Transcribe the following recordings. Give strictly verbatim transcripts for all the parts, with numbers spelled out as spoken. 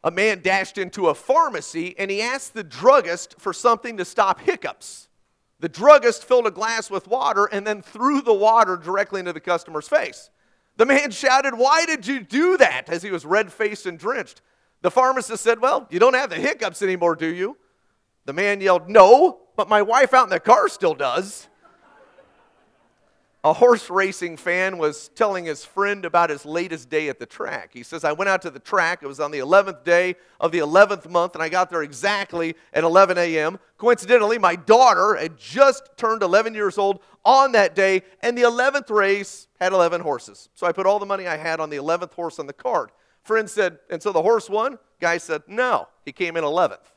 A man dashed into a pharmacy and he asked the druggist for something to stop hiccups. The druggist filled a glass with water and then threw the water directly into the customer's face. The man shouted, "Why did you do that?" as he was red-faced and drenched. The pharmacist said, "Well, you don't have the hiccups anymore, do you?" The man yelled, "No, but my wife out in the car still does." A horse racing fan was telling his friend about his latest day at the track. He says, "I went out to the track. It was on the eleventh day of the eleventh month, and I got there exactly at eleven a.m. Coincidentally, my daughter had just turned eleven years old on that day, and the eleventh race had eleven horses. So I put all the money I had on the eleventh horse on the card." Friend said, "And so the horse won?" Guy said, "No, he came in eleventh.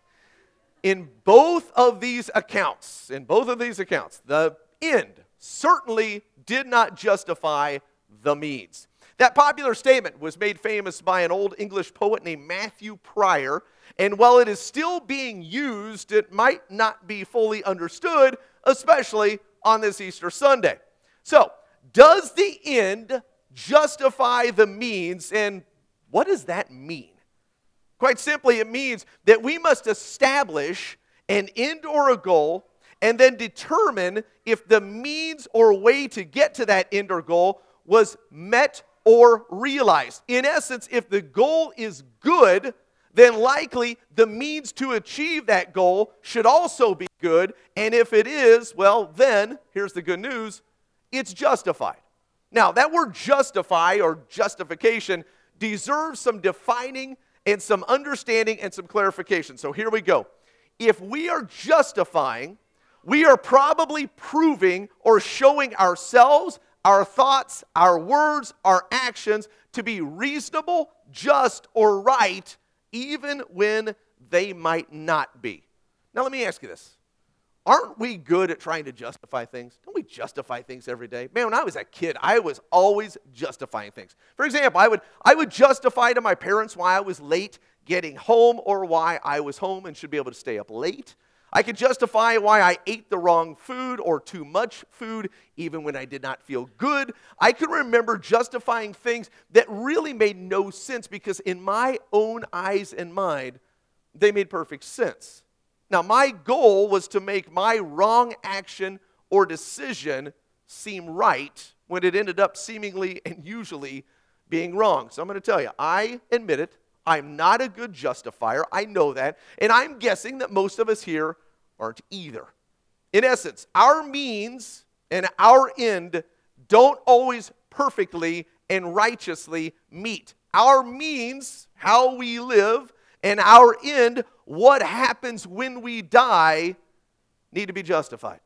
In both of these accounts, in both of these accounts, the end certainly did not justify the means. That popular statement was made famous by an old English poet named Matthew Prior, and while it is still being used, it might not be fully understood, especially on this Easter Sunday. So, does the end justify the means, and what does that mean? Quite simply, it means that we must establish an end or a goal and then determine if the means or way to get to that end or goal was met or realized. In essence, if the goal is good, then likely the means to achieve that goal should also be good. And if it is, well, then, here's the good news, it's justified. Now, that word justify or justification deserves some defining and some understanding and some clarification. So here we go. If we are justifying, we are probably proving or showing ourselves, our thoughts, our words, our actions to be reasonable, just, or right, even when they might not be. Now let me ask you this. Aren't we good at trying to justify things? Don't we justify things every day? Man, when I was a kid, I was always justifying things. For example, I would, I would justify to my parents why I was late getting home or why I was home and should be able to stay up late. I could justify why I ate the wrong food or too much food, even when I did not feel good. I can remember justifying things that really made no sense because in my own eyes and mind, they made perfect sense. Now, my goal was to make my wrong action or decision seem right when it ended up seemingly and usually being wrong. So I'm going to tell you, I admit it. I'm not a good justifier. I know that. And I'm guessing that most of us here aren't either. In essence, our means and our end don't always perfectly and righteously meet. Our means, how we live, and our end, what happens when we die, need to be justified.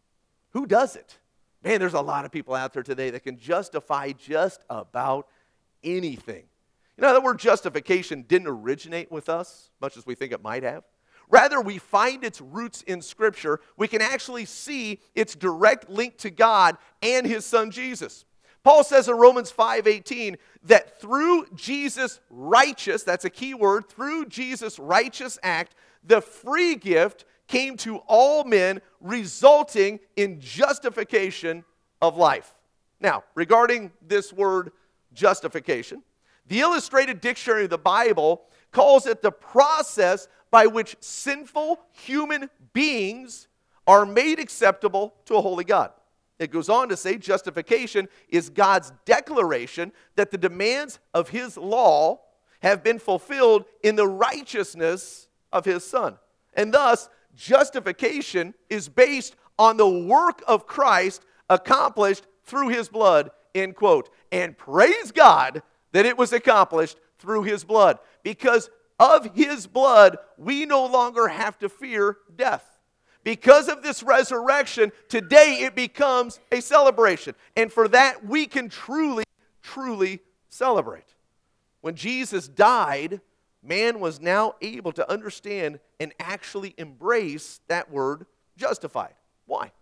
Who does it? Man, there's a lot of people out there today that can justify just about anything. You know, the word justification didn't originate with us, much as we think it might have. Rather, we find its roots in Scripture. We can actually see its direct link to God and His Son Jesus. Paul says in Romans five eighteen that through Jesus' righteous, that's a key word, through Jesus' righteous act, the free gift came to all men, resulting in justification of life. Now, regarding this word justification, the Illustrated Dictionary of the Bible calls it the process by which sinful human beings are made acceptable to a holy God. It goes on to say justification is God's declaration that the demands of His law have been fulfilled in the righteousness of His Son. And thus, justification is based on the work of Christ accomplished through His blood, end quote. And praise God that it was accomplished through His blood. Because of His blood, we no longer have to fear death. Because of this resurrection, today it becomes a celebration. And for that, we can truly, truly celebrate. When Jesus died, man was now able to understand and actually embrace that word justified. Why?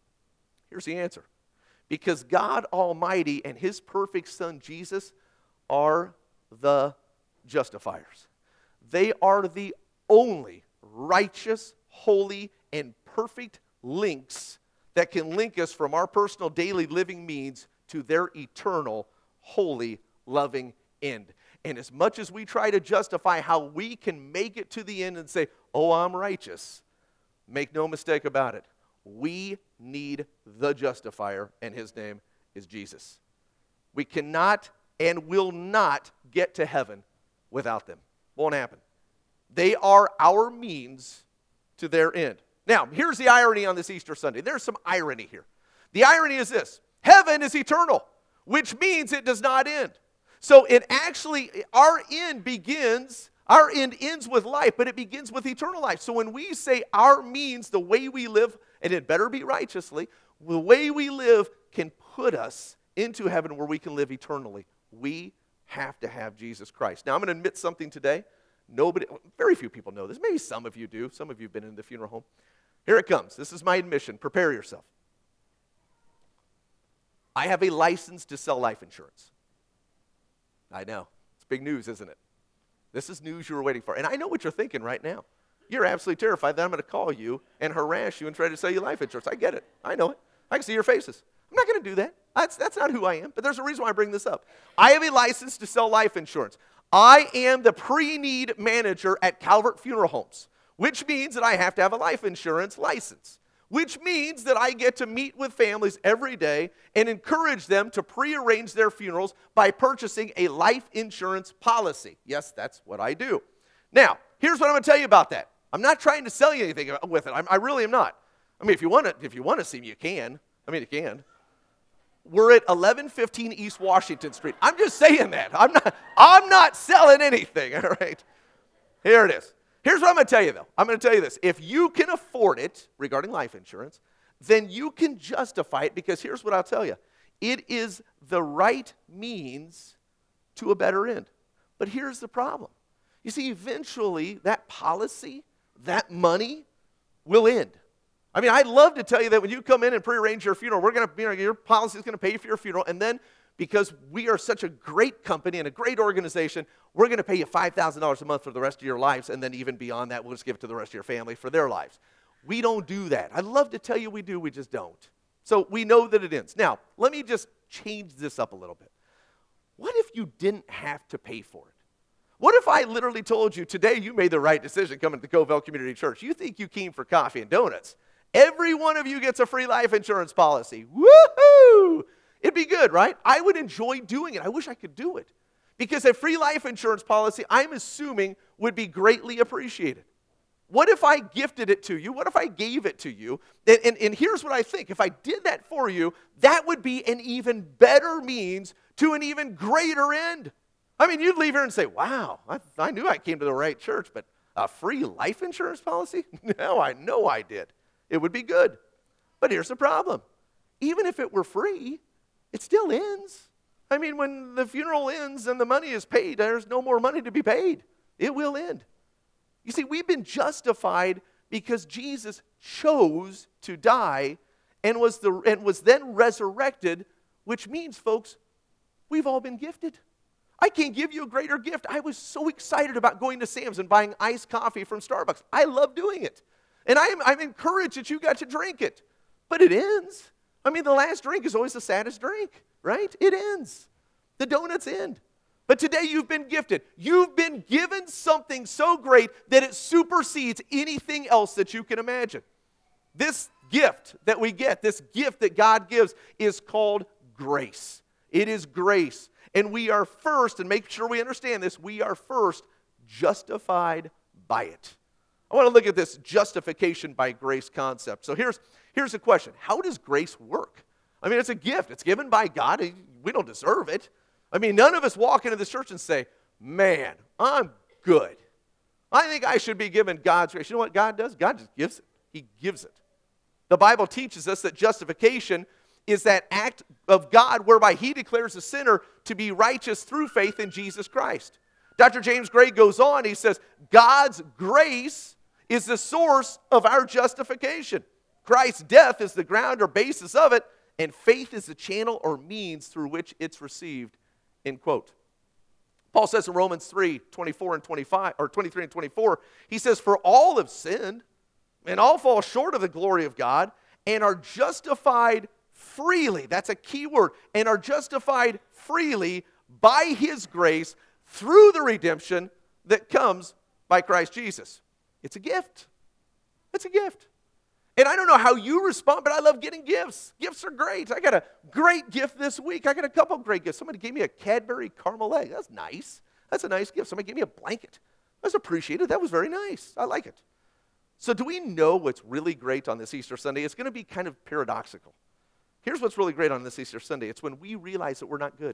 Here's the answer. Because God Almighty and His perfect Son, Jesus, are the justifiers. They are the only righteous, holy, and perfect links that can link us from our personal daily living means to their eternal, holy, loving end. And as much as we try to justify how we can make it to the end and say, oh, I'm righteous, make no mistake about it. We need the justifier, and his name is Jesus. We cannot and will not get to heaven without them. Won't happen. They are our means to their end. Now, here's the irony on this Easter Sunday. There's some irony here. The irony is this. Heaven is eternal, which means it does not end. So it actually, our end begins, our end ends with life, but it begins with eternal life. So when we say our means, the way we live, and it better be righteously, the way we live can put us into heaven where we can live eternally. We have to have Jesus Christ. Now, I'm going to admit something today. Nobody, very few people know this. Maybe some of you do. Some of you have been in the funeral home. Here it comes. This is my admission. Prepare yourself. I have a license to sell life insurance. I know. It's big news, isn't it? This is news you were waiting for. And I know what you're thinking right now. You're absolutely terrified that I'm going to call you and harass you and try to sell you life insurance. I get it. I know it. I can see your faces. I'm not going to do that. That's, that's not who I am. But there's a reason why I bring this up. I have a license to sell life insurance. I am the pre-need manager at Calvert Funeral Homes, which means that I have to have a life insurance license, which means that I get to meet with families every day and encourage them to prearrange their funerals by purchasing a life insurance policy. Yes, that's what I do. Now, here's what I'm going to tell you about that. I'm not trying to sell you anything with it. I'm, I really am not. I mean, if you want to, if you want to see me, you can. I mean, you can. We're at eleven fifteen East Washington Street. I'm just saying that. I'm not, I'm not selling anything, all right? Here it is. Here's what I'm going to tell you, though. I'm going to tell you this. If you can afford it, regarding life insurance, then you can justify it, because here's what I'll tell you. It is the right means to a better end. But here's the problem. You see, eventually, that policy, that money will end. I mean, I'd love to tell you that when you come in and prearrange your funeral, we're going to, you know, your policy is going to pay for your funeral, and then because we are such a great company and a great organization, we're going to pay you five thousand dollars a month for the rest of your lives, and then even beyond that, we'll just give it to the rest of your family for their lives. We don't do that. I'd love to tell you we do, we just don't. So we know that it ends. Now, let me just change this up a little bit. What if you didn't have to pay for it? What if I literally told you, today you made the right decision coming to the Covell Community Church. You think you came for coffee and donuts. Every one of you gets a free life insurance policy. Woohoo! It'd be good, right? I would enjoy doing it. I wish I could do it. Because a free life insurance policy, I'm assuming, would be greatly appreciated. What if I gifted it to you? What if I gave it to you? And, and, and here's what I think. If I did that for you, that would be an even better means to an even greater end. I mean, you'd leave here and say, wow, I, I knew I came to the right church, but a free life insurance policy? No, I know I did. It would be good. But here's the problem. Even if it were free, it still ends. I mean, when the funeral ends and the money is paid, there's no more money to be paid. It will end. You see, we've been justified because Jesus chose to die and was, the, and was then resurrected, which means, folks, we've all been gifted. I can't give you a greater gift. I was so excited about going to Sam's and buying iced coffee from Starbucks. I love doing it. And I'm, I'm encouraged that you got to drink it. But it ends. I mean, the last drink is always the saddest drink, right? It ends. The donuts end. But today you've been gifted. You've been given something so great that it supersedes anything else that you can imagine. This gift that we get, this gift that God gives, is called grace. It is grace. And we are first, and make sure we understand this, we are first justified by it. I want to look at this justification by grace concept. So here's, here's the question. How does grace work? I mean, it's a gift. It's given by God. We don't deserve it. I mean, none of us walk into this church and say, man, I'm good. I think I should be given God's grace. You know what God does? God just gives it. He gives it. The Bible teaches us that justification is that act of God whereby he declares a sinner to be righteous through faith in Jesus Christ. Doctor James Gray goes on, he says, God's grace is the source of our justification. Christ's death is the ground or basis of it, and faith is the channel or means through which it's received, end quote. Paul says in Romans three, twenty-four and twenty-five, or twenty-three and twenty-four, he says, for all have sinned, and all fall short of the glory of God, and are justified freely, that's a key word, and are justified freely by his grace through the redemption that comes by Christ Jesus. It's a gift. It's a gift. And I don't know how you respond, but I love getting gifts. Gifts are great. I got a great gift this week. I got a couple great gifts. Somebody gave me a Cadbury caramel egg. That's nice. That's a nice gift. Somebody gave me a blanket. That's appreciated. That was very nice. I like it. So do we know what's really great on this Easter Sunday? It's going to be kind of paradoxical. Here's what's really great on this Easter Sunday. It's when we realize that we're not good.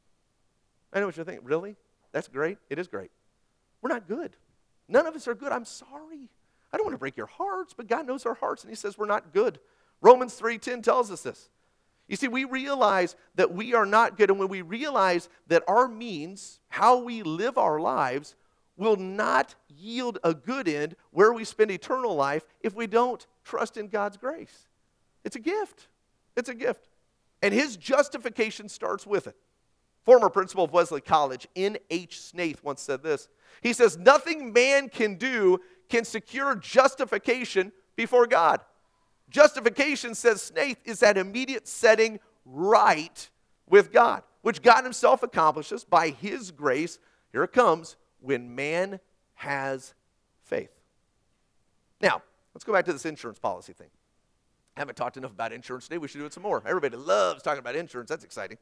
I know what you're thinking. Really? That's great? It is great. We're not good. None of us are good. I'm sorry. I don't want to break your hearts, but God knows our hearts, and he says we're not good. Romans three ten tells us this. You see, we realize that we are not good, and when we realize that our means, how we live our lives, will not yield a good end where we spend eternal life if we don't trust in God's grace. It's a gift. It's a gift. And his justification starts with it. Former principal of Wesley College, N H Snaith, once said this. He says, nothing man can do can secure justification before God. Justification, says Snaith, is that immediate setting right with God, which God himself accomplishes by his grace. Here it comes, when man has faith. Now, let's go back to this insurance policy thing. I haven't talked enough about insurance today. We should do it some more. Everybody loves talking about insurance. That's exciting.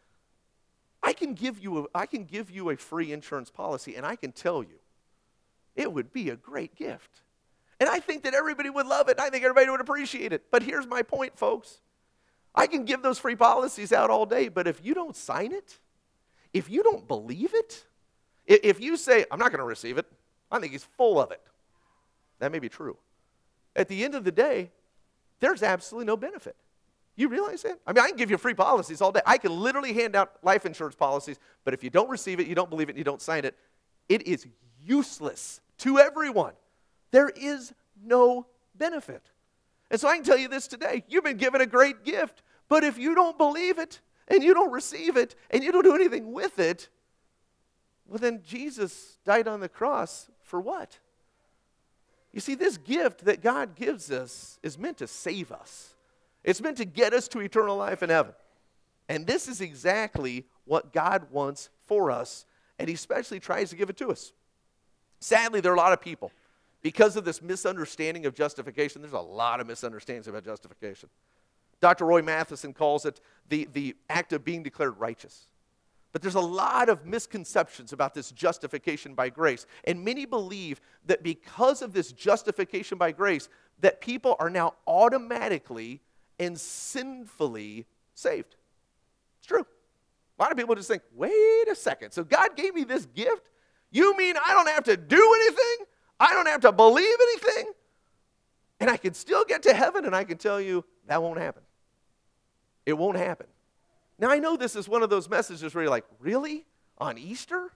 I can give you a, I can give you a free insurance policy, and I can tell you it would be a great gift. And I think that everybody would love it. I think everybody would appreciate it. But here's my point, folks. I can give those free policies out all day, but if you don't sign it, if you don't believe it, if you say, I'm not going to receive it, I think he's full of it, that may be true. At the end of the day, there's absolutely no benefit. You realize that? I mean, I can give you free policies all day. I can literally hand out life insurance policies, but if you don't receive it, you don't believe it, and you don't sign it, it is useless to everyone. There is no benefit. And so I can tell you this today. You've been given a great gift, but if you don't believe it, and you don't receive it, and you don't do anything with it, well, then Jesus died on the cross for what? You see, this gift that God gives us is meant to save us. It's meant to get us to eternal life in heaven. And this is exactly what God wants for us, and he especially tries to give it to us. Sadly, there are a lot of people, because of this misunderstanding of justification, there's a lot of misunderstandings about justification. Doctor Roy Matheson calls it the, the act of being declared righteous. But there's a lot of misconceptions about this justification by grace. And many believe that because of this justification by grace, that people are now automatically and sinfully saved. It's true. A lot of people just think, wait a second, so God gave me this gift? You mean I don't have to do anything? I don't have to believe anything? And I can still get to heaven? And I can tell you, that won't happen. It won't happen. Now, I know this is one of those messages where you're like, really? On Easter?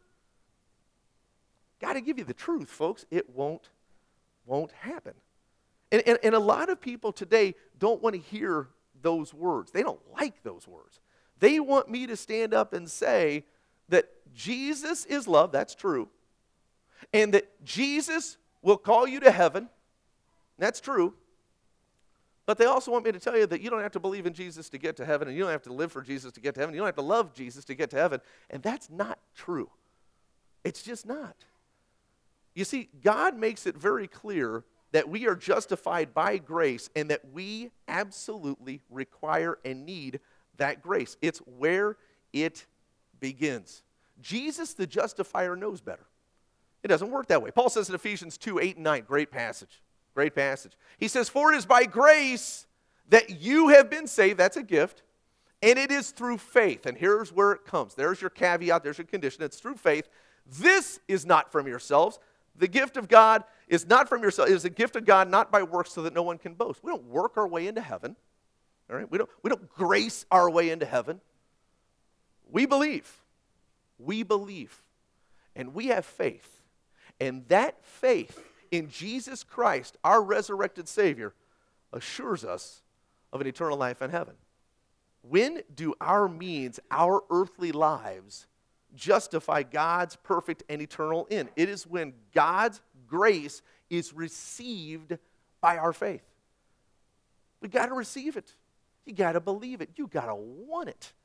Got to give you the truth, folks. It won't, won't happen. And, and, and a lot of people today don't want to hear those words. They don't like those words. They want me to stand up and say that Jesus is love, that's true, and that Jesus will call you to heaven, that's true. But they also want me to tell you that you don't have to believe in Jesus to get to heaven, and you don't have to live for Jesus to get to heaven. You don't have to love Jesus to get to heaven. And that's not true. It's just not. You see, God makes it very clear that we are justified by grace and that we absolutely require and need that grace. It's where it begins. Jesus, the justifier, knows better. It doesn't work that way. Paul says in Ephesians two, eight and nine, great passage. Great passage. He says, for it is by grace that you have been saved. That's a gift. And it is through faith. And here's where it comes. There's your caveat. There's your condition. It's through faith. This is not from yourselves. The gift of God is not from yourself. It is a gift of God, not by works, so that no one can boast. We don't work our way into heaven. All right? We don't, we don't grace our way into heaven. We believe. We believe. And we have faith. And that faith in Jesus Christ, our resurrected Savior, assures us of an eternal life in heaven. When do our means, our earthly lives, justify God's perfect and eternal end? It is when God's grace is received by our faith. We got to receive it. You got to believe it. You got to want it.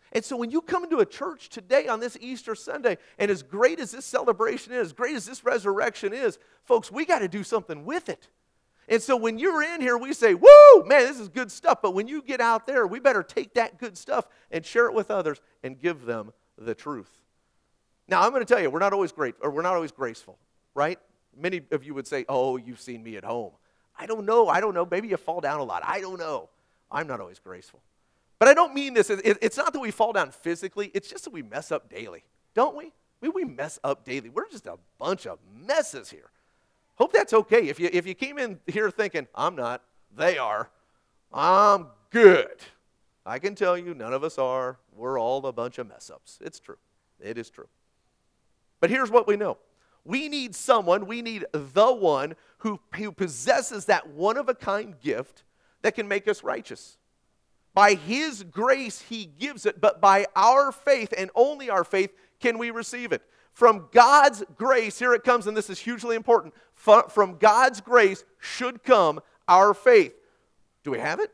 And so when you come into a church today on this Easter Sunday, and as great as this celebration is, as great as this resurrection is, folks, we got to do something with it. And so when you're in here, we say, woo, man, this is good stuff. But when you get out there, we better take that good stuff and share it with others and give them the truth. Now, I'm going to tell you, we're not always great, or we're not always graceful, right? Many of you would say, oh, you've seen me at home. I don't know. I don't know. Maybe you fall down a lot. I don't know. I'm not always graceful. But I don't mean this. It's not that we fall down physically. It's just that we mess up daily, don't we? We, we mess up daily. We're just a bunch of messes here. Hope that's okay. If you, if you came in here thinking, I'm not, they are, I'm good. I can tell you none of us are. We're all a bunch of mess-ups. It's true. It is true. But here's what we know. We need someone, we need the one who, who possesses that one-of-a-kind gift that can make us righteous. By his grace, he gives it, but by our faith, and only our faith, can we receive it. From God's grace, here it comes, and this is hugely important. From God's grace should come our faith. Do we have it?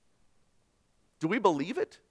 Do we believe it?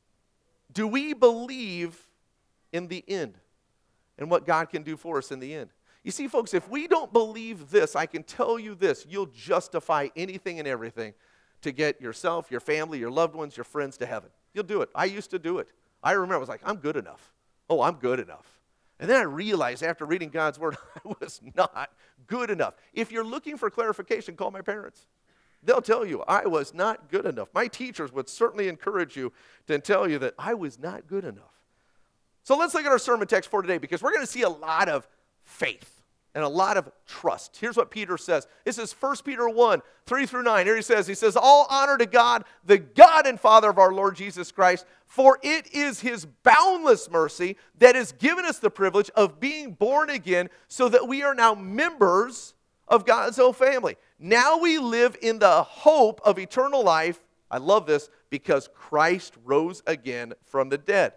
Do we believe in the end and what God can do for us in the end? You see, folks, if we don't believe this, I can tell you this, you'll justify anything and everything to get yourself, your family, your loved ones, your friends to heaven. You'll do it. I used to do it. I remember I was like, I'm good enough. Oh, I'm good enough. And then I realized after reading God's word, I was not good enough. If you're looking for clarification, call my parents. They'll tell you I was not good enough. My teachers would certainly encourage you to tell you that I was not good enough. So let's look at our sermon text for today, because we're going to see a lot of faith and a lot of trust. Here's what Peter says. This is First Peter one, three through nine. Here he says, he says, all honor to God, the God and Father of our Lord Jesus Christ, for it is his boundless mercy that has given us the privilege of being born again, so that we are now members of God's own family. Now we live in the hope of eternal life. I love this, because Christ rose again from the dead.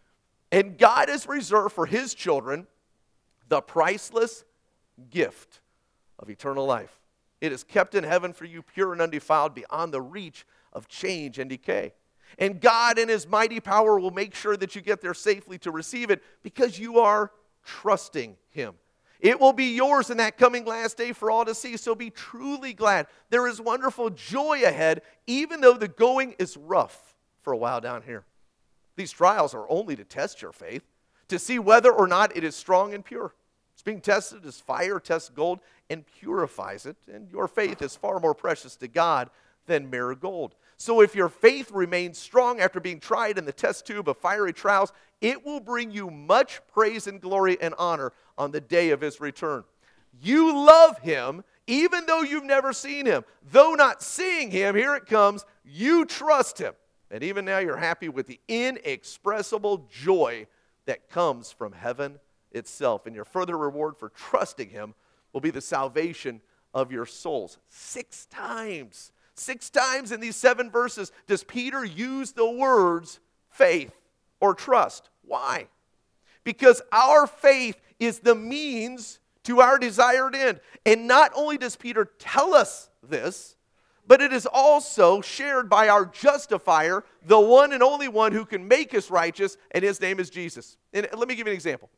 And God has reserved for his children the priceless gift of eternal life. It is kept in heaven for you, pure and undefiled, beyond the reach of change and decay. And God in his mighty power will make sure that you get there safely to receive it, because you are trusting him. It will be yours in that coming last day for all to see, so be truly glad. There is wonderful joy ahead, even though the going is rough for a while down here. These trials are only to test your faith, to see whether or not it is strong and pure. It's being tested as fire tests gold and purifies it, and your faith is far more precious to God than mere gold. So if your faith remains strong after being tried in the test tube of fiery trials, it will bring you much praise and glory and honor on the day of his return. You love him even though you've never seen him. Though not seeing him, here it comes, you trust him. And even now you're happy with the inexpressible joy that comes from heaven itself. And your further reward for trusting him will be the salvation of your souls. Six times, six times in these seven verses does Peter use the words faith or trust. Why? Because our faith is the means to our desired end. And not only does Peter tell us this, but it is also shared by our justifier, the one and only one who can make us righteous, and his name is Jesus. And let me give you an example.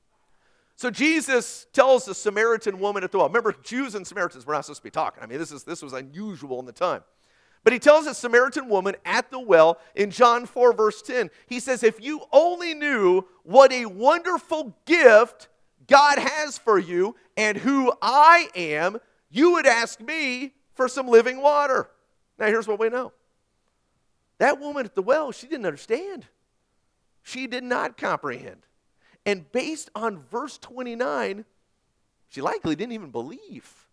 So Jesus tells the Samaritan woman at the well. Remember, Jews and Samaritans were not supposed to be talking. I mean, this is this was unusual in the time. But he tells the Samaritan woman at the well in John four, verse ten, he says, if you only knew what a wonderful gift God has for you and who I am, you would ask me for some living water. Now, here's what we know. That woman at the well, she didn't understand. She did not comprehend. And based on verse twenty-nine, she likely didn't even believe.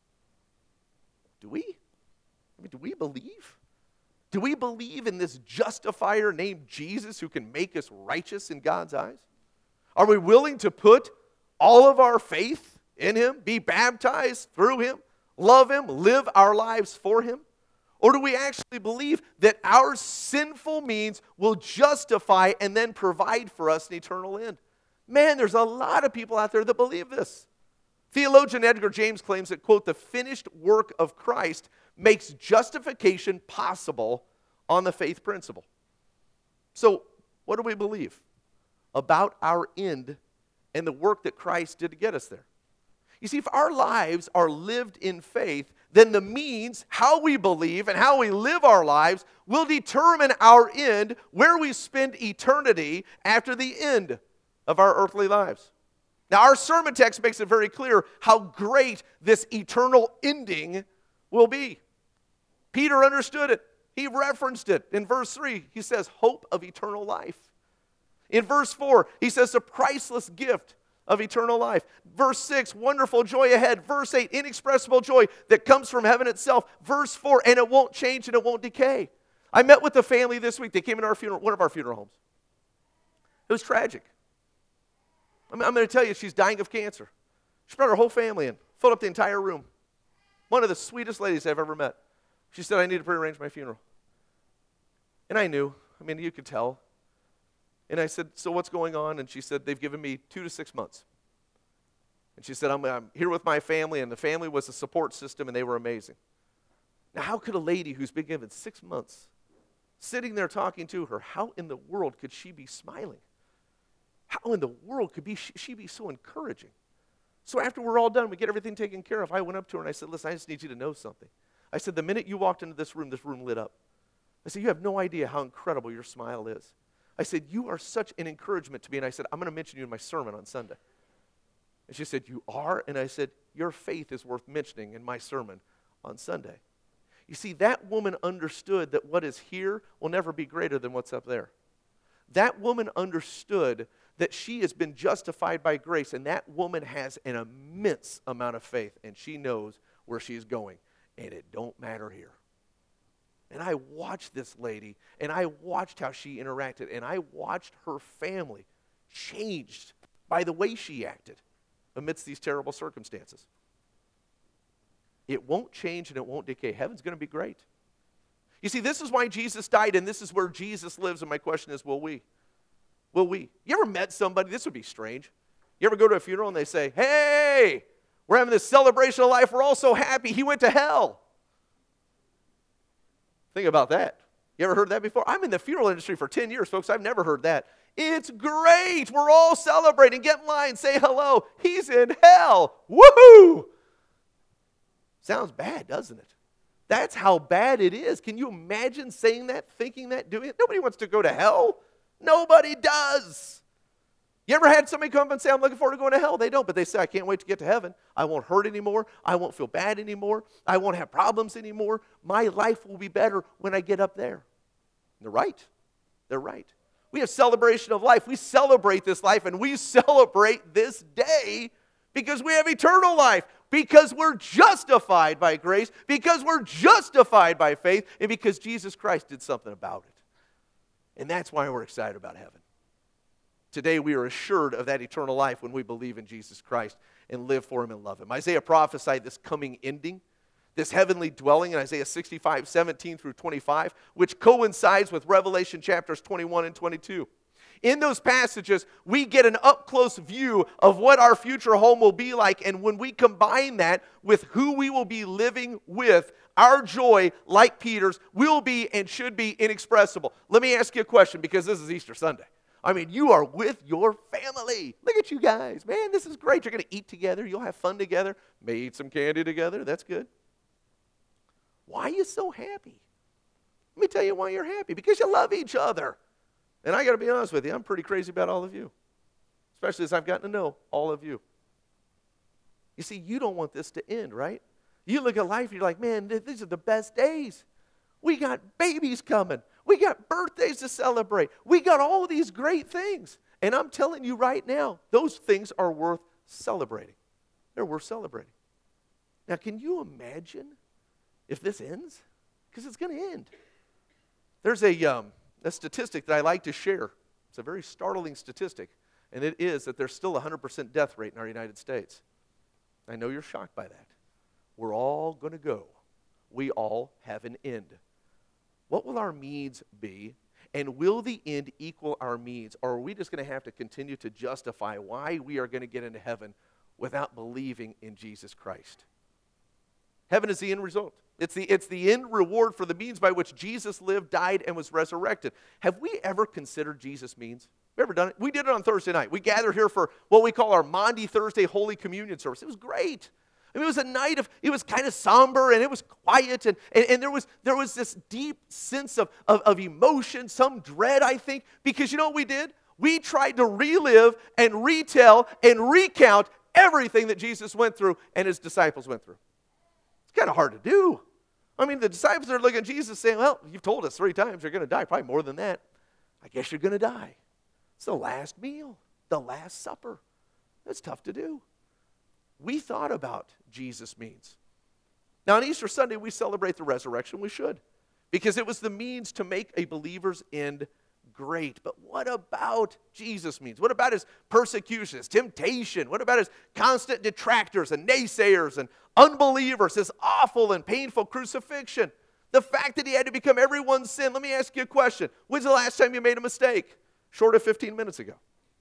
Do we? I mean, do we believe? Do we believe in this justifier named Jesus who can make us righteous in God's eyes? Are we willing to put all of our faith in him, be baptized through him, love him, live our lives for him? Or do we actually believe that our sinful means will justify and then provide for us an eternal end? Man, there's a lot of people out there that believe this. Theologian Edgar James claims that, quote, the finished work of Christ makes justification possible on the faith principle. So What do we believe about our end and the work that Christ did to get us there? You see, if our lives are lived in faith, then the means, how we believe and how we live our lives, will determine our end, where we spend eternity after the end of our earthly lives. Now, our sermon text makes it very clear how great this eternal ending will be. Peter understood it. He referenced it. In verse three, he says, hope of eternal life. In verse four, he says, a priceless gift of eternal life. Verse six, wonderful joy ahead. Verse eight, inexpressible joy that comes from heaven itself. Verse four, and it won't change and it won't decay. I met with the family this week. They came into our funeral, one of our funeral homes. It was tragic. I'm, I'm going to tell you, she's dying of cancer. She brought her whole family in, filled up the entire room. One of the sweetest ladies I've ever met. She said, I need to prearrange my funeral. And I knew. I mean, you could tell. And I said, so what's going on? And she said, they've given me two to six months. And she said, I'm, I'm here with my family, and the family was a support system, and they were amazing. Now, how could a lady who's been given six months, sitting there talking to her, how in the world could she be smiling? How in the world could be she, she be so encouraging? So after we're all done, we get everything taken care of, I went up to her and I said, listen, I just need you to know something. I said, the minute you walked into this room, this room lit up. I said, you have no idea how incredible your smile is. I said, you are such an encouragement to me. And I said, I'm going to mention you in my sermon on Sunday. And she said, you are? And I said, your faith is worth mentioning in my sermon on Sunday. You see, that woman understood that what is here will never be greater than what's up there. That woman understood that she has been justified by grace, and that woman has an immense amount of faith, and she knows where she's going. And it don't matter here. And I watched this lady, and I watched how she interacted, and I watched her family changed by the way she acted amidst these terrible circumstances. It won't change and it won't decay. Heaven's going to be great. You see, this is why Jesus died, and this is where Jesus lives, and my question is, will we? Will we? You ever met somebody, this would be strange. You ever go to a funeral and they say, hey, we're having this celebration of life. We're all so happy. He went to hell. Think about that. You ever heard that before? I'm in the funeral industry for ten years, folks. I've never heard that. It's great. We're all celebrating. Get in line. Say hello. He's in hell. Woohoo! Sounds bad, doesn't it? That's how bad it is. Can you imagine saying that, thinking that, doing it? Nobody wants to go to hell. Nobody does. You ever had somebody come up and say, I'm looking forward to going to hell? They don't, but they say, I can't wait to get to heaven. I won't hurt anymore. I won't feel bad anymore. I won't have problems anymore. My life will be better when I get up there. And they're right. They're right. We have celebration of life. We celebrate this life, and we celebrate this day because we have eternal life, because we're justified by grace, because we're justified by faith, and because Jesus Christ did something about it. And that's why we're excited about heaven. Today we are assured of that eternal life when we believe in Jesus Christ and live for Him and love Him. Isaiah prophesied this coming ending, this heavenly dwelling in Isaiah sixty-five, seventeen through twenty-five, which coincides with Revelation chapters twenty-one and twenty-two. In those passages, we get an up-close view of what our future home will be like, and when we combine that with who we will be living with, our joy, like Peter's, will be and should be inexpressible. Let me ask you a question, because this is Easter Sunday. I mean, you are with your family. Look at you guys. Man, this is great. You're going to eat together. You'll have fun together. May eat some candy together. That's good. Why are you so happy? Let me tell you why you're happy. Because you love each other. And I got to be honest with you, I'm pretty crazy about all of you. Especially as I've gotten to know all of you. You see, you don't want this to end, right? You look at life, you're like, man, these are the best days. We got babies coming. We got birthdays to celebrate. We got all these great things. And I'm telling you right now, those things are worth celebrating. They're worth celebrating. Now, can you imagine if this ends? Because it's going to end. There's a, um, a statistic that I like to share. It's a very startling statistic. And it is that there's still a one hundred percent death rate in our United States. I know you're shocked by that. We're all going to go. We all have an end. What will our means be? And will the end equal our means? Or are we just going to have to continue to justify why we are going to get into heaven without believing in Jesus Christ? Heaven is the end result. It's the, it's the end reward for the means by which Jesus lived, died, and was resurrected. Have we ever considered Jesus' means? Have you ever done it? We did it on Thursday night. We gathered here for what we call our Maundy Thursday Holy Communion service. It was great. I mean, it was a night of, it was kind of somber, and it was quiet, and, and, and there was there was this deep sense of, of, of emotion, some dread, I think, because you know what we did? We tried to relive and retell and recount everything that Jesus went through and his disciples went through. It's kind of hard to do. I mean, the disciples are looking at Jesus saying, well, you've told us three times you're going to die, probably more than that. I guess you're going to die. It's the last meal, the last supper. That's tough to do. We thought about Jesus' means. Now, on Easter Sunday, we celebrate the resurrection. We should, because it was the means to make a believer's end great. But what about Jesus' means? What about his persecution, his temptation? What about his constant detractors and naysayers and unbelievers, his awful and painful crucifixion? The fact that he had to become everyone's sin. Let me ask you a question. When's the last time you made a mistake? Short of fifteen minutes ago.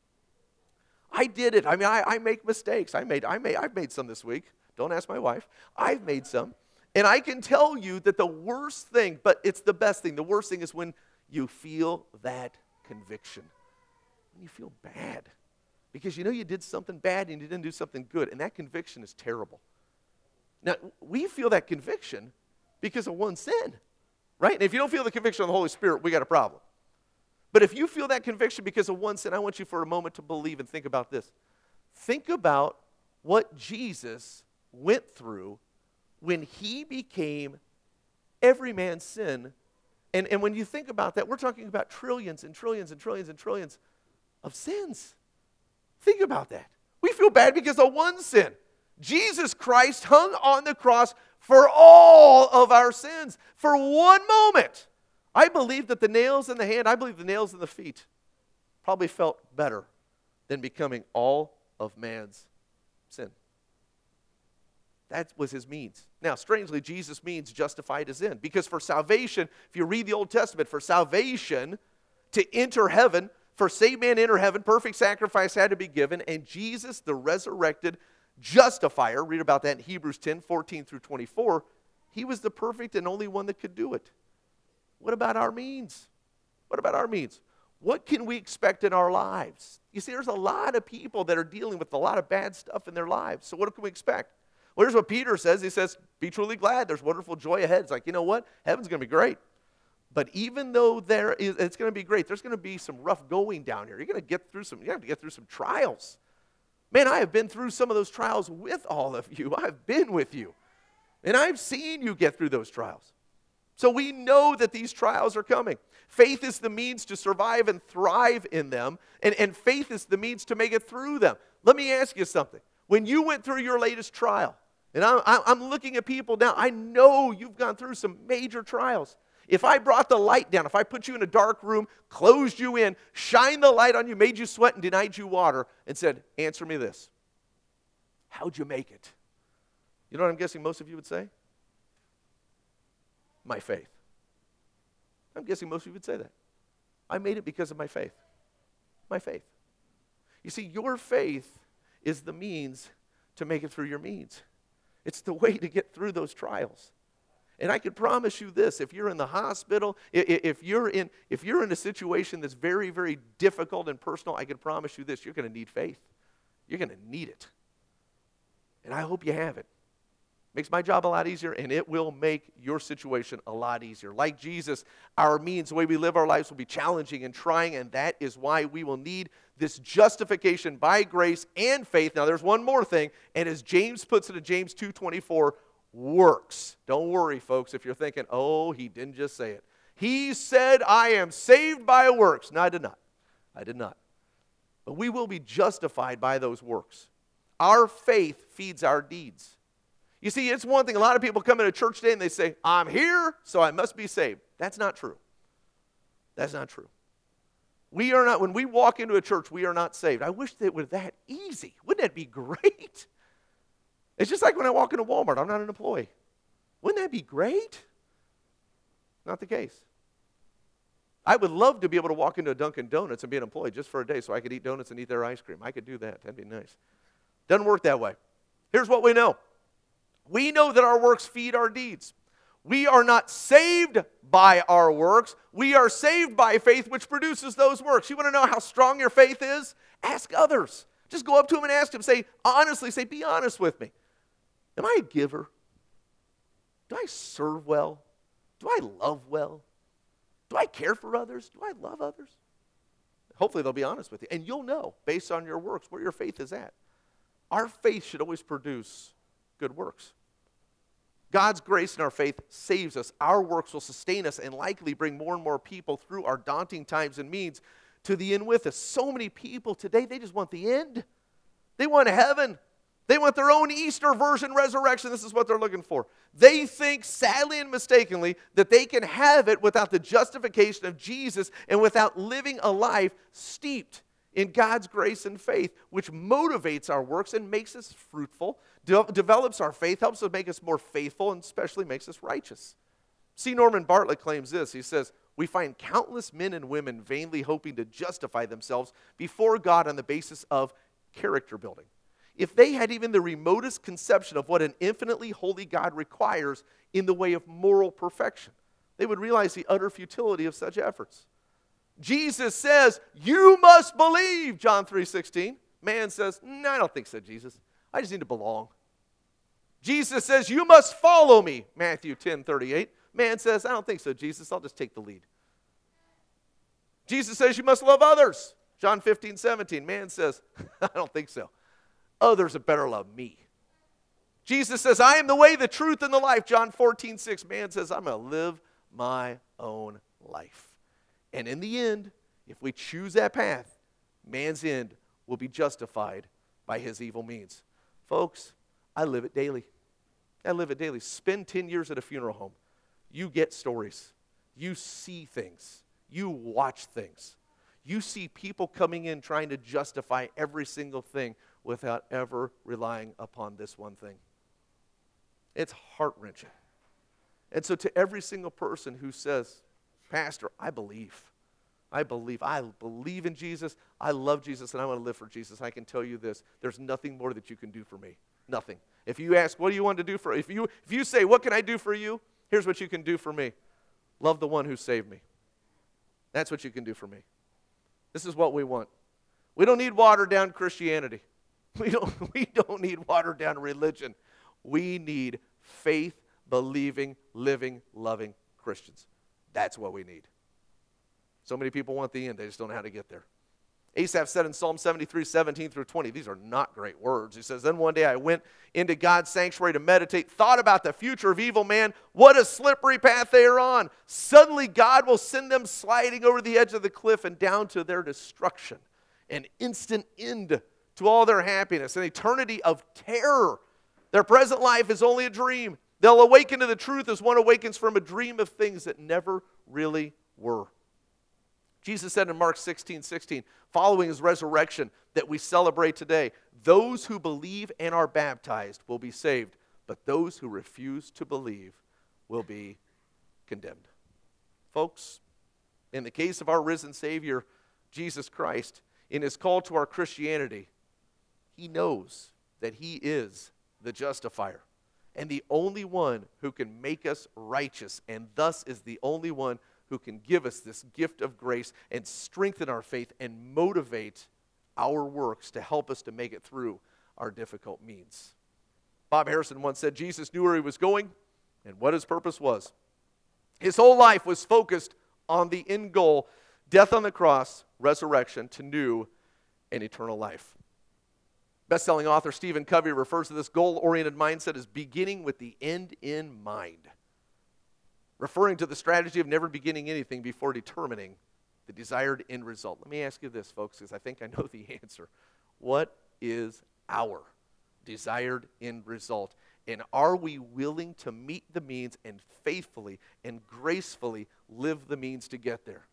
I did it. I mean, I, I make mistakes. I made, I made, I've made some this week. Don't ask my wife. I've made some. And I can tell you that the worst thing, but it's the best thing, the worst thing is when you feel that conviction. When you feel bad. Because you know you did something bad and you didn't do something good. And that conviction is terrible. Now, we feel that conviction because of one sin. Right? And if you don't feel the conviction of the Holy Spirit, we got a problem. But if you feel that conviction because of one sin, I want you for a moment to believe and think about this. Think about what Jesus went through when he became every man's sin. And, and when you think about that, we're talking about trillions and trillions and trillions and trillions of sins. Think about that. We feel bad because of one sin. Jesus Christ hung on the cross for all of our sins for one moment. I believe that the nails in the hand, I believe the nails in the feet probably felt better than becoming all of man's sin. That was his means. Now, strangely, Jesus' means justified his end. Because for salvation, if you read the Old Testament, for salvation to enter heaven, for saved man to enter heaven, perfect sacrifice had to be given. And Jesus, the resurrected justifier, read about that in Hebrews ten, fourteen through twenty-four, he was the perfect and only one that could do it. What about our means? What about our means? What can we expect in our lives? You see, there's a lot of people that are dealing with a lot of bad stuff in their lives. So what can we expect? Well, here's what Peter says. He says, be truly glad. There's wonderful joy ahead. It's like, you know what? Heaven's going to be great. But even though there is, it's going to be great, there's going to be some rough going down here. You're going to get through some, you have to get through some trials. Man, I have been through some of those trials with all of you. I've been with you. And I've seen you get through those trials. So we know that these trials are coming. Faith is the means to survive and thrive in them, and, and faith is the means to make it through them. Let me ask you something. When you went through your latest trial, and I'm, I'm looking at people now, I know you've gone through some major trials. If I brought the light down, if I put you in a dark room, closed you in, shined the light on you, made you sweat, and denied you water, and said, answer me this. How'd you make it? You know what I'm guessing most of you would say? My faith. I'm guessing most of you would say that. I made it because of my faith. My faith. You see, your faith is the means to make it through your means. It's the way to get through those trials. And I can promise you this, if you're in the hospital, if you're in, if you're in a situation that's very, very difficult and personal, I can promise you this, you're going to need faith. You're going to need it. And I hope you have it. Makes my job a lot easier, and it will make your situation a lot easier. Like Jesus, our means, the way we live our lives will be challenging and trying, and that is why we will need this justification by grace and faith. Now, there's one more thing, and as James puts it in James two twenty-four, works. Don't worry, folks, if you're thinking, oh, he didn't just say it. He said, I am saved by works. No, I did not. I did not. But we will be justified by those works. Our faith feeds our deeds. You see, it's one thing. A lot of people come into church today and they say, I'm here, so I must be saved. That's not true. That's not true. We are not, when we walk into a church, we are not saved. I wish that it were that easy. Wouldn't that be great? It's just like when I walk into Walmart, I'm not an employee. Wouldn't that be great? Not the case. I would love to be able to walk into a Dunkin' Donuts and be an employee just for a day so I could eat donuts and eat their ice cream. I could do that. That'd be nice. Doesn't work that way. Here's what we know. We know that our works feed our deeds. We are not saved by our works. We are saved by faith, which produces those works. You want to know how strong your faith is? Ask others. Just go up to them and ask them. Say, honestly, say, be honest with me. Am I a giver? Do I serve well? Do I love well? Do I care for others? Do I love others? Hopefully they'll be honest with you. And you'll know, based on your works, where your faith is at. Our faith should always produce good works. God's grace and our faith saves us. Our works will sustain us and likely bring more and more people through our daunting times and means to the end with us. So many people today, they just want the end. They want heaven. They want their own Easter version resurrection. This is what they're looking for. They think, sadly and mistakenly, that they can have it without the justification of Jesus and without living a life steeped in God's grace and faith, which motivates our works and makes us fruitful, de- develops our faith, helps us make us more faithful, and especially makes us righteous. C. Norman Bartlett claims this. He says, we find countless men and women vainly hoping to justify themselves before God on the basis of character building. If they had even the remotest conception of what an infinitely holy God requires in the way of moral perfection, they would realize the utter futility of such efforts. Jesus says, you must believe, John three sixteen. Man says, no, I don't think so, Jesus. I just need to belong. Jesus says, you must follow me, Matthew ten thirty-eight. Man says, I don't think so, Jesus. I'll just take the lead. Jesus says, you must love others, John fifteen seventeen. Man says, I don't think so. Others had better love me. Jesus says, I am the way, the truth, and the life, John fourteen six. Man says, I'm going to live my own life. And in the end, if we choose that path, man's end will be justified by his evil means. Folks, I live it daily. I live it daily. Spend ten years at a funeral home. You get stories. You see things. You watch things. You see people coming in trying to justify every single thing without ever relying upon this one thing. It's heart-wrenching. And so to every single person who says, Pastor, I believe. I believe. I believe in Jesus. I love Jesus, and I want to live for Jesus. I can tell you this. There's nothing more that you can do for me. Nothing. If you ask, what do you want to do for, if you, if you say, what can I do for you? Here's what you can do for me. Love the one who saved me. That's what you can do for me. This is what we want. We don't need watered-down Christianity. We don't, we don't need watered-down religion. We need faith-believing, living, loving Christians. That's what we need. So many people want the end. They just don't know how to get there. Asaph said in Psalm seventy-three, seventeen through twenty, these are not great words. He says, then one day I went into God's sanctuary to meditate, thought about the future of evil man. What a slippery path they are on. Suddenly God will send them sliding over the edge of the cliff and down to their destruction. An instant end to all their happiness, an eternity of terror. Their present life is only a dream. They'll awaken to the truth as one awakens from a dream of things that never really were. Jesus said in Mark sixteen sixteen, following his resurrection that we celebrate today, those who believe and are baptized will be saved, but those who refuse to believe will be condemned. Folks, in the case of our risen Savior, Jesus Christ, in his call to our Christianity, he knows that he is the justifier and the only one who can make us righteous, and thus is the only one who can give us this gift of grace and strengthen our faith and motivate our works to help us to make it through our difficult means. Bob Harrison once said Jesus knew where he was going and what his purpose was. His whole life was focused on the end goal, death on the cross, resurrection to new and eternal life. Best-selling author Stephen Covey refers to this goal-oriented mindset as beginning with the end in mind, referring to the strategy of never beginning anything before determining the desired end result. Let me ask you this, folks, because I think I know the answer. What is our desired end result? And are we willing to meet the means and faithfully and gracefully live the means to get there?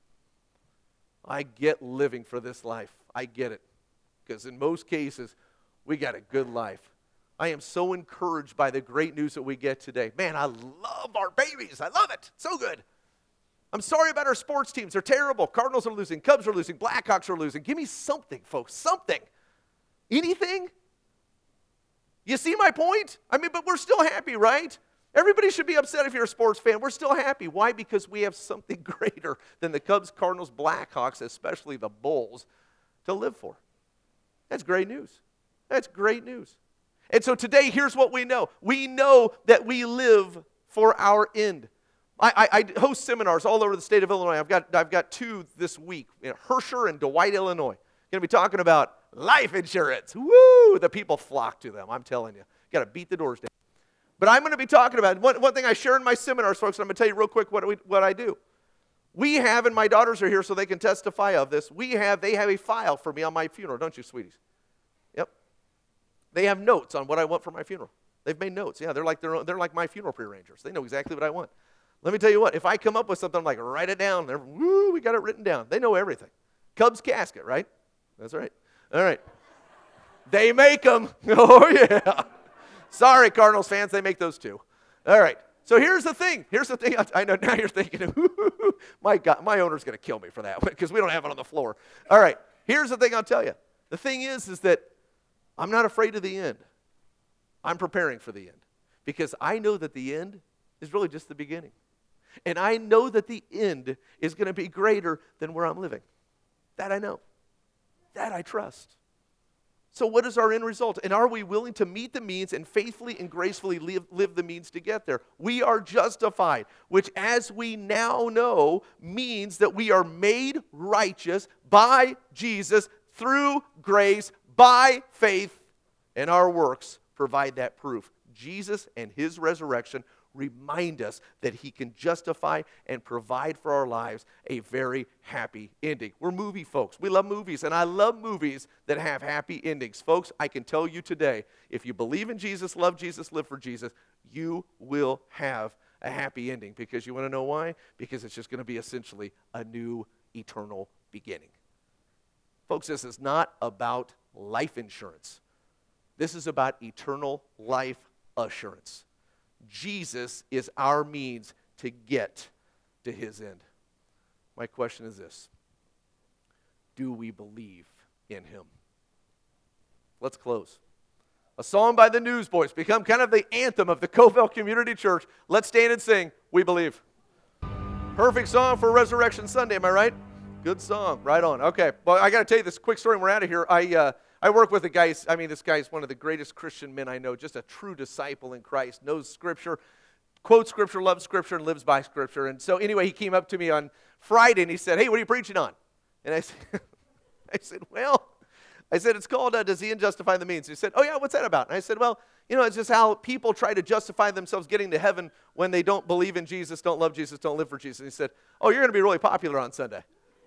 I get living for this life. I get it. Because in most cases, we got a good life. I am so encouraged by the great news that we get today. Man, I love our babies. I love it. So good. I'm sorry about our sports teams. They're terrible. Cardinals are losing. Cubs are losing. Blackhawks are losing. Give me something, folks. Something. Anything? You see my point? I mean, but we're still happy, right? Everybody should be upset if you're a sports fan. We're still happy. Why? Because we have something greater than the Cubs, Cardinals, Blackhawks, especially the Bulls, to live for. That's great news. That's great news. And so today, here's what we know. We know that we live for our end. I, I, I host seminars all over the state of Illinois. I've got, I've got two this week in Herscher and Dwight, Illinois. Going to be talking about life insurance. Woo! The people flock to them, I'm telling you. Got to beat the doors down. But I'm going to be talking about, one, one thing I share in my seminars, folks, and I'm going to tell you real quick what, we, what I do. We have, and my daughters are here so they can testify of this, we have, they have a file for me on my funeral, don't you, sweeties? Yep. They have notes on what I want for my funeral. They've made notes. Yeah, they're like, their own, they're like my funeral prearrangers. They know exactly what I want. Let me tell you what, if I come up with something, I'm like, write it down. They're, woo, we got it written down. They know everything. Cubs casket, right? That's right. All right. They make them. Oh, yeah. Sorry, Cardinals fans, they make those too. All right. So here's the thing. Here's the thing. I know now you're thinking, my God, my owner's going to kill me for that one because we don't have it on the floor. All right. Here's the thing I'll tell you. The thing is, is that I'm not afraid of the end. I'm preparing for the end because I know that the end is really just the beginning. And I know that the end is going to be greater than where I'm living. That I know. That I trust. So what is our end result? And are we willing to meet the means and faithfully and gracefully live, live the means to get there? We are justified, which as we now know means that we are made righteous by Jesus through grace, by faith, and our works provide that proof. Jesus and his resurrection remind us that he can justify and provide for our lives a very happy ending. We're movie folks. We love movies, and I love movies that have happy endings. Folks, I can tell you today, if you believe in Jesus, love Jesus, live for Jesus, you will have a happy ending. Because you want to know why? Because it's just going to be essentially a new eternal beginning. Folks, this is not about life insurance. This is about eternal life assurance. Jesus is our means to get to his end. My question is this: do we believe in him? Let's close. A song by the Newsboys become kind of the anthem of the Covell Community Church. Let's stand and sing, We Believe. Perfect song for Resurrection Sunday, am I right? Good song, right on. Okay, well, I got to tell you this quick story and we're out of here. I uh, I work with a guy, I mean, this guy is one of the greatest Christian men I know, just a true disciple in Christ, knows Scripture, quotes Scripture, loves Scripture, and lives by Scripture. And so anyway, he came up to me on Friday and he said, hey, what are you preaching on? And I said, I said well, I said, it's called uh, Does the End Justify the Means? He said, oh yeah, what's that about? And I said, well, you know, it's just how people try to justify themselves getting to heaven when they don't believe in Jesus, don't love Jesus, don't live for Jesus. And he said, oh, you're going to be really popular on Sunday.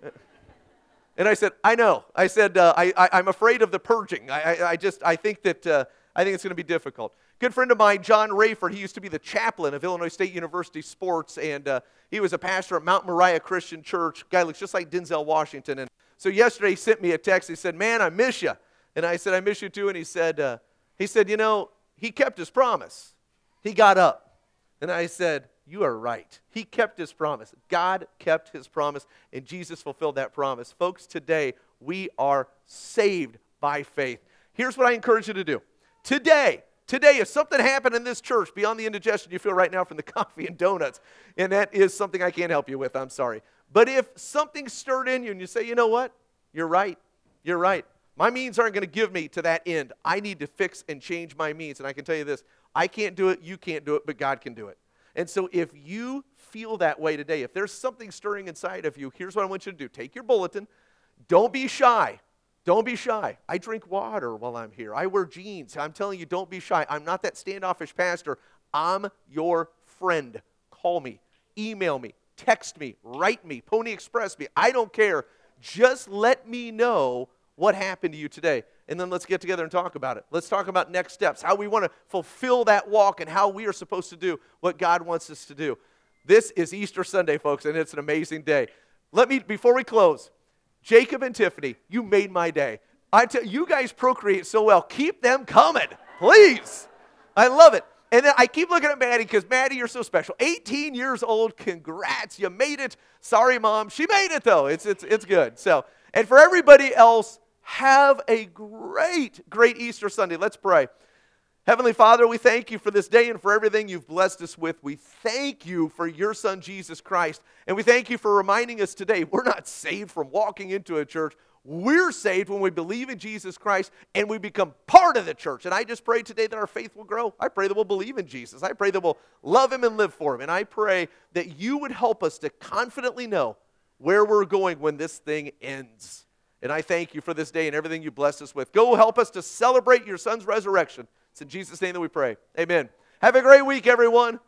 And I said, I know. I said, uh, I, I, I'm afraid of the purging. I, I, I just, I think that, uh, I think it's going to be difficult. Good friend of mine, John Rayford, he used to be the chaplain of Illinois State University sports, and uh, he was a pastor at Mount Moriah Christian Church. Guy looks just like Denzel Washington. And so yesterday he sent me a text. He said, man, I miss you. And I said, I miss you too. And he said, uh, he said, you know, he kept his promise. He got up. And I said, you are right. He kept his promise. God kept his promise, and Jesus fulfilled that promise. Folks, today we are saved by faith. Here's what I encourage you to do. Today, today, if something happened in this church beyond the indigestion you feel right now from the coffee and donuts, and that is something I can't help you with, I'm sorry. But if something stirred in you and you say, you know what? You're right. You're right. My means aren't going to give me to that end. I need to fix and change my means. And I can tell you this, I can't do it, you can't do it, but God can do it. And so if you feel that way today, if there's something stirring inside of you, here's what I want you to do. Take your bulletin. Don't be shy. Don't be shy. I drink water while I'm here. I wear jeans. I'm telling you, don't be shy. I'm not that standoffish pastor. I'm your friend. Call me. Email me. Text me. Write me. Pony Express me. I don't care. Just let me know what happened to you today. And then let's get together and talk about it. Let's talk about next steps, how we want to fulfill that walk and how we are supposed to do what God wants us to do. This is Easter Sunday, folks, and it's an amazing day. Let me, before we close, Jacob and Tiffany, you made my day. I tell you, guys procreate so well. Keep them coming, please. I love it. And then I keep looking at Maddie because, Maddie, you're so special. eighteen years old, congrats, you made it. Sorry, Mom, she made it, though. It's, it's, it's good. So, and for everybody else, have a great, great Easter Sunday. Let's pray. Heavenly Father, we thank you for this day and for everything you've blessed us with. We thank you for your Son, Jesus Christ. And we thank you for reminding us today we're not saved from walking into a church. We're saved when we believe in Jesus Christ and we become part of the church. And I just pray today that our faith will grow. I pray that we'll believe in Jesus. I pray that we'll love him and live for him. And I pray that you would help us to confidently know where we're going when this thing ends. And I thank you for this day and everything you blessed us with. Go help us to celebrate your Son's resurrection. It's in Jesus' name that we pray. Amen. Have a great week, everyone.